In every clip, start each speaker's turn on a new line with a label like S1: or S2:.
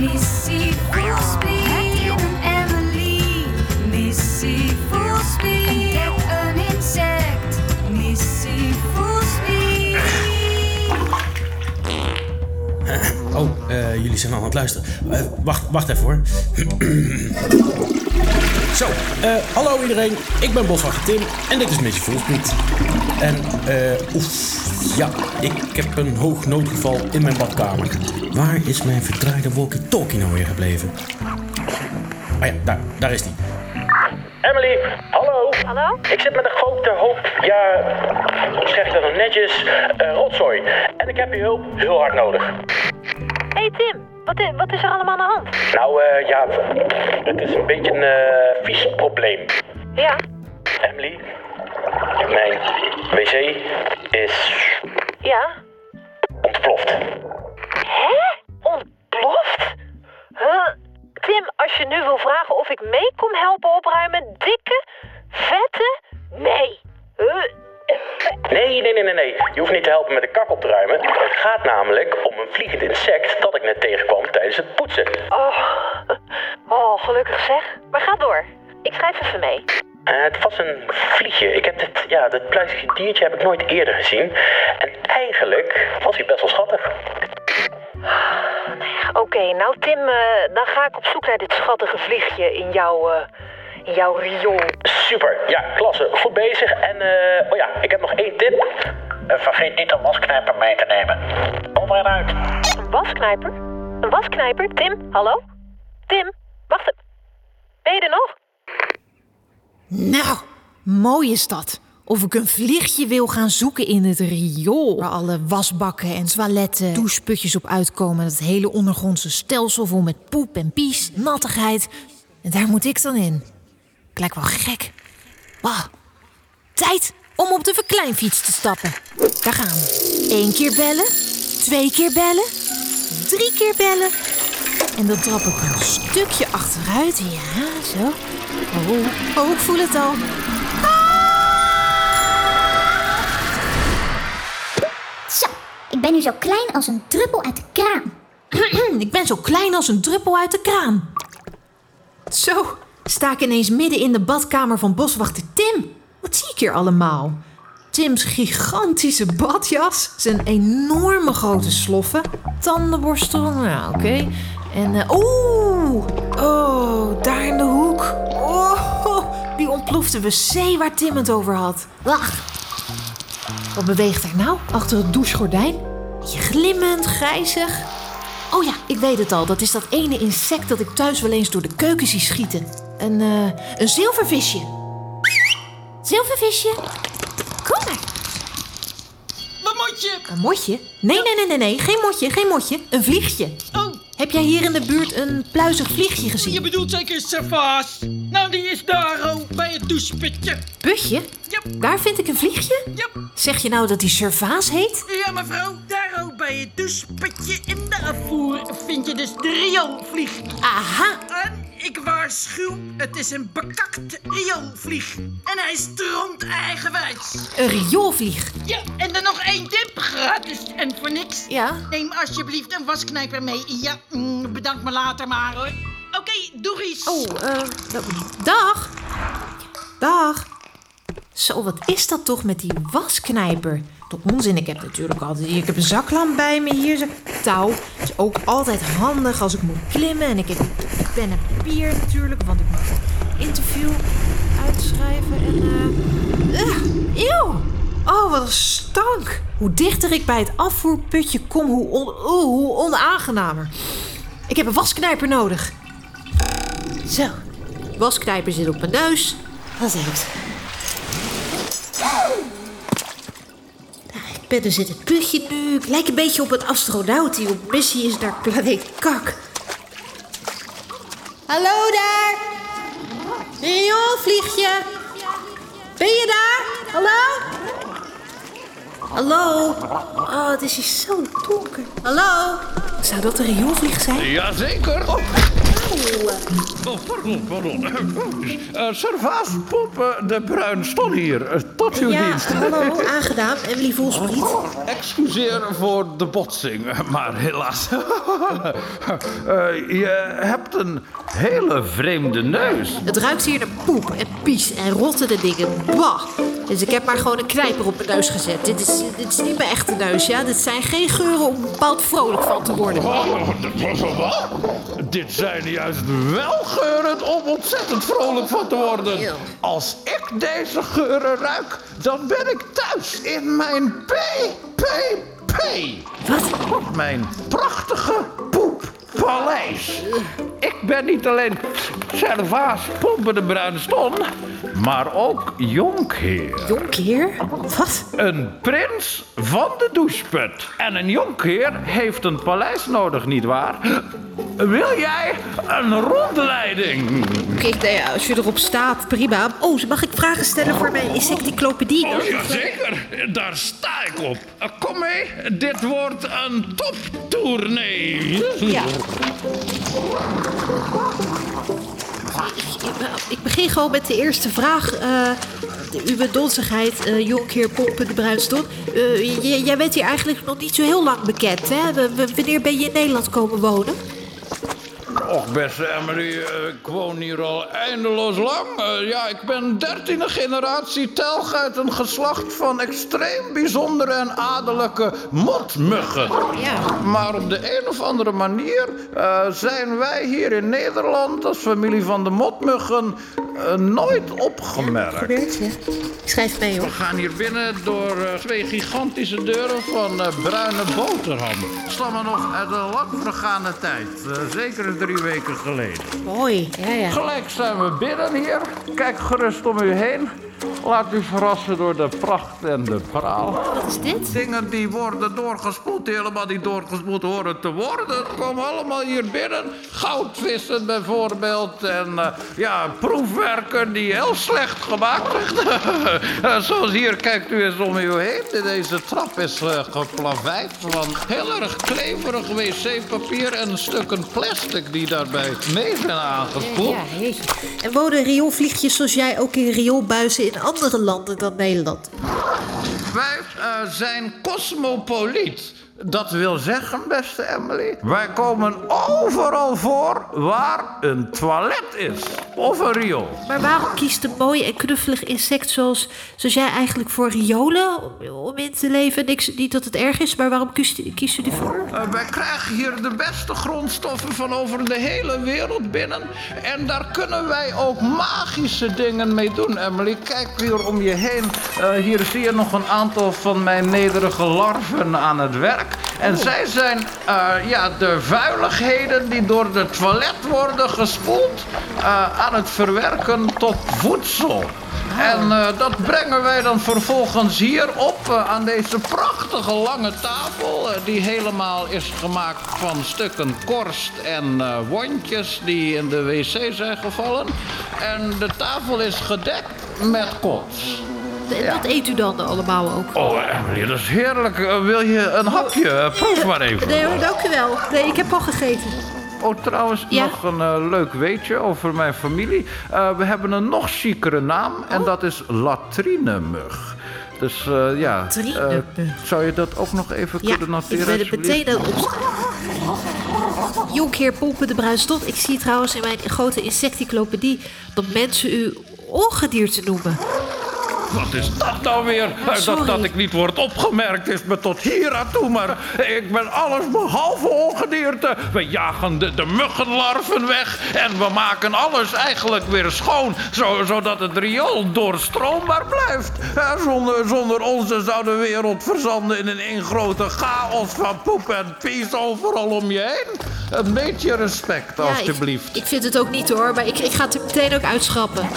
S1: Missie Fullspeed en Emily. Missie Fullspeed. Ontdek een insect. Missie Fullspeed.
S2: Jullie zijn al aan het luisteren. Wacht even hoor. Zo, hallo iedereen. Ik ben Boswachter Tim en dit is Missie Fullspeed. En, ik heb een hoog noodgeval in mijn badkamer. Waar is mijn verdraaide walkie-talkie nou weer gebleven? Ah ja, daar is die. Emily, hallo.
S3: Hallo?
S2: Ik zit met een grote hoop, hoe zeg ik dat nou netjes, rotzooi. En ik heb je hulp heel hard nodig.
S3: Hey Tim, wat is er allemaal aan de hand?
S2: Nou, het is een beetje een vies probleem.
S3: Ja?
S2: Emily, mijn wc is
S3: Ja?
S2: ontploft.
S3: Hè? Ontploft? Tim, als je nu wil vragen of ik mee kom helpen opruimen, dikke, vette, nee.
S2: Nee. Je hoeft niet te helpen met de kak op te ruimen. Het gaat namelijk om een vliegend insect dat ik net tegenkwam tijdens het poetsen.
S3: Oh, gelukkig zeg. Maar ga door. Ik schrijf even mee.
S2: Het was een vliegje. Ik heb dit pluizige diertje heb ik nooit eerder gezien. En eigenlijk was hij best wel schattig.
S3: Oké, nou Tim, dan ga ik op zoek naar dit schattige vliegje in jouw riool.
S2: Super, ja, klasse. Goed bezig. En, ik heb nog 1 tip. Vergeet niet een wasknijper mee te nemen. Over en uit.
S3: Een wasknijper? Een wasknijper? Tim, hallo? Tim, wacht even. Ben je er nog?
S4: Nou, mooi is dat. Of ik een vliegje wil gaan zoeken in het riool. Waar alle wasbakken en toiletten, doucheputjes op uitkomen. Dat hele ondergrondse stelsel vol met poep en pies, nattigheid. En daar moet ik dan in. Ik lijk wel gek. Wauw. Tijd om op de verkleinfiets te stappen. Daar gaan we. 1 keer bellen. 2 keer bellen. 3 keer bellen. En dan trap ik een stukje achteruit. Ja, zo. Oh, ik voel het al.
S5: Zo, ik ben nu zo klein als een druppel uit de kraan.
S4: Ik ben zo klein als een druppel uit de kraan. Zo, sta ik ineens midden in de badkamer van boswachter Tim. Wat zie ik hier allemaal? Tims gigantische badjas, zijn enorme grote sloffen, tandenborstel, nou oké. En, daar in de hoek. Die ontplofte wc waar Tim het over had. Wacht. Wat beweegt er nou achter het douchegordijn? Beetje glimmend, grijzig. Oh ja, ik weet het al. Dat is dat ene insect dat ik thuis wel eens door de keuken zie schieten. Een zilvervisje. Zilvervisje. Kom maar.
S6: Een motje.
S4: Een motje? Nee. Geen motje. Een vliegje.
S6: Oh.
S4: Heb jij hier in de buurt een pluizig vliegje gezien?
S6: Je bedoelt zeker Servaas. Nou, die is daar, bij het doucheputje.
S4: Putje?
S6: Yep.
S4: Daar vind ik een vliegje?
S6: Yep.
S4: Zeg je nou dat die Servaas heet?
S6: Ja, mevrouw, daar ook bij het doucheputje in de afvoer vind je dus de rioolvlieg.
S4: Aha!
S6: En ik waarschuw, het is een bekakt rioolvlieg. En hij stroomt eigenwijs.
S4: Een rioolvlieg.
S6: Ja, en dan nog 1 tip, gratis en voor niks.
S4: Ja?
S6: Neem alsjeblieft een wasknijper mee. Ja, bedank me later maar, hoor. Oké, doegies.
S4: Dag. Dag. Zo, wat is dat toch met die wasknijper? De onzin, ik heb natuurlijk altijd... Ik heb een zaklamp bij me hier. Touw. Het is ook altijd handig als ik moet klimmen. En ik heb pen en papier natuurlijk, want ik moet een interview uitschrijven. En eeuw. Oh, wat een stank. Hoe dichter ik bij het afvoerputje kom, hoe onaangenamer. Ik heb een wasknijper nodig. Zo. Wasknijper zit op mijn neus. Dat helpt. Daar zit het putje nu. Ik lijk een beetje op een astronaut die op missie is naar planeet Kak. Hallo daar. Rioolvliegje. Ben je daar? Hallo? Hallo? Oh, het is hier zo donker. Hallo? Zou dat een rioolvlieg zijn?
S7: Jazeker. Oh, pardon. Servaas Pompen de Bruin Ston hier. Tot uw
S4: Ja,
S7: dienst.
S4: hallo, aangedaan. Emily Volspriet.
S7: Excuseer voor de botsing, maar helaas. Je hebt een hele vreemde neus.
S4: Het ruikt hier naar poep en pies en rottende dingen. Bah! Dus ik heb maar gewoon een knijper op mijn neus gezet. Dit is niet mijn echte neus, ja. Dit zijn geen geuren om bepaald vrolijk van te worden.
S7: Dit zijn juist wel geuren om ontzettend vrolijk van te worden.
S4: Ja.
S7: Als ik deze geuren ruik, dan ben ik thuis in mijn PPP.
S4: Wat?
S7: Mijn prachtige poeppaleis. Ik ben niet alleen Servaas Pompen de Bruin Ston, maar ook jonkheer.
S4: Jonkheer? Wat?
S7: Een prins van de doucheput. En een jonkheer heeft een paleis nodig, nietwaar? Wil jij een rondleiding?
S4: Kijk, nou ja, als je erop staat, prima. Oh, mag ik vragen stellen voor mijn insecticlopedie?
S7: Oh, jazeker. Daar sta ik op. Kom mee. Dit wordt een toptournee.
S4: Ja. Ik begin gewoon met de eerste vraag. Uw donzigheid, jonkheer Pompen de Bruin Ston. Jij bent hier eigenlijk nog niet zo heel lang bekend, hè? Wanneer ben je in Nederland komen wonen?
S7: Och, beste Emily, ik woon hier al eindeloos lang. Ik ben 13e generatie telg uit een geslacht van extreem bijzondere en adellijke motmuggen.
S4: Ja.
S7: Maar op de een of andere manier zijn wij hier in Nederland als familie van de motmuggen nooit opgemerkt.
S4: Gebeurt, ja. Ik schrijf mee, hoor.
S7: We gaan hier binnen door 2 gigantische deuren van bruine boterham. Stammen nog uit een lang vergane tijd. Zeker 3 weken geleden.
S4: Mooi, ja.
S7: Gelijk zijn we binnen hier. Kijk gerust om u heen. Laat u verrassen door de pracht en de praal.
S4: Wat is dit?
S7: Dingen die worden doorgespoeld, die helemaal niet doorgespoeld horen te worden. Komen allemaal hier binnen. Goudvissen bijvoorbeeld. En proefwerken die heel slecht gemaakt zijn. Zoals hier, kijkt u eens om u heen. Deze trap is geplaveid van heel erg kleverig wc-papier en stukken plastic die daarbij mee zijn aangespoeld.
S4: Ja, jeetje. En wonen rioolvliegjes zoals jij ook in rioolbuizen in andere landen dan Nederland?
S7: Wij zijn cosmopoliet. Dat wil zeggen, beste Emily, wij komen overal voor waar een toilet is. Of een riool.
S4: Maar waarom kiest een mooi en knuffelig insect zoals jij eigenlijk voor riolen om in te leven? Niet dat het erg is, maar waarom kiest u die voor?
S7: Wij krijgen hier de beste grondstoffen van over de hele wereld binnen. En daar kunnen wij ook magische dingen mee doen, Emily. Kijk hier om je heen. Hier zie je nog een aantal van mijn nederige larven aan het werk. En zij zijn de vuiligheden die door de toilet worden gespoeld aan het verwerken tot voedsel. En dat brengen wij dan vervolgens hier op aan deze prachtige lange tafel. Die helemaal is gemaakt van stukken korst en wondjes die in de wc zijn gevallen. En de tafel is gedekt met kots.
S4: En wat eet u dan allemaal ook?
S7: Oh, Emily, dat is heerlijk. Wil je een hapje? Proef maar even.
S4: Nee hoor, dank u wel. Nee, ik heb al gegeten.
S7: Oh, trouwens, nog een leuk weetje over mijn familie. We hebben een nog chicere naam en dat is latrinemug. Dus zou je dat ook nog even kunnen noteren?
S4: Ik ben het meteen aan het Jonkheer Pompen de Bruin Ston. Ik zie trouwens in mijn grote insecticlopedie dat mensen u ongedierte noemen.
S7: Wat is dat nou weer? Dat ik niet word opgemerkt is me tot hier aan toe. Maar ik ben alles behalve ongedierte. We jagen de muggenlarven weg. En we maken alles eigenlijk weer schoon. Zodat het riool doorstroombaar blijft. Zonder ons zou de wereld verzanden in een grote chaos van poep en pies overal om je heen. Een beetje respect, alstublieft.
S4: Ik vind het ook niet hoor, maar ik ga het er meteen ook uitschrappen.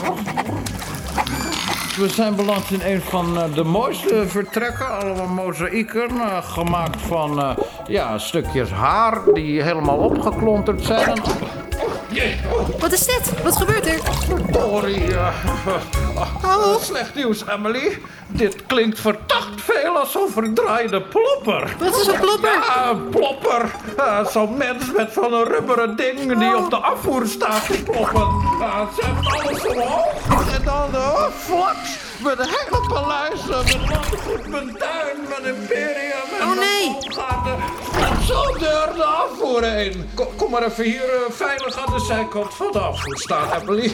S7: We zijn beland in een van de mooiste vertrekken. Allemaal mozaïeken, gemaakt van stukjes haar die helemaal opgeklonterd zijn.
S4: Wat is dit? Wat gebeurt er?
S7: Sorry, Slecht nieuws, Emily. Dit klinkt verdacht veel als een verdraaide plopper.
S4: Wat is een plopper?
S7: Ja, een plopper. Zo'n mens met zo'n rubberen ding die op de afvoer staat te ploppen. Zet alles omhoog en dan flaks. Met een hele paleis, met landgoed, met tuin, met imperium. En
S4: nee.
S7: En zo deur de afvoer heen. Kom maar even hier veilig aan de zijkant van de afvoer staan, Emily.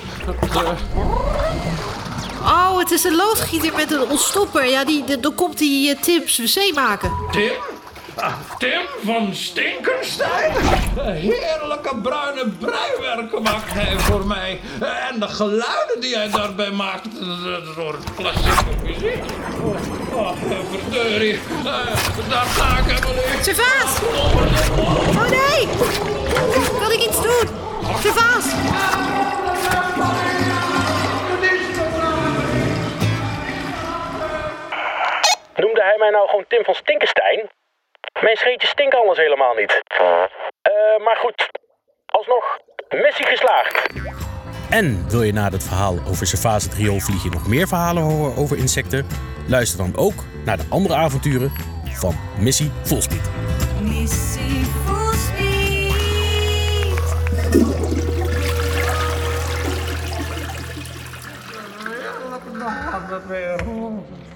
S4: Oh, het is een loodgieter met een ontstopper. Ja, dan komt die Tim's wc maken.
S7: Tim? Tim van Stinkerstein? Heerlijke bruine breiwerken maakt hij voor mij. En de geluiden die hij daarbij maakt, door klassieke muziek. Verdeurie. Daar ga ik, Emily.
S4: Servaas! Oh nee! Kan ik iets doen? Servaas!
S2: Noemde hij mij nou gewoon Tim van Stinkerstein? Mijn scheetjes stinken anders helemaal niet. Maar goed, alsnog, missie geslaagd. En wil je na dit verhaal over Servaas het rioolvliegje nog meer verhalen horen over insecten? Luister dan ook naar de andere avonturen van Missie Fullspeed.
S1: Missie Fullspeed.
S7: Heerlijk, dan gaat het weer.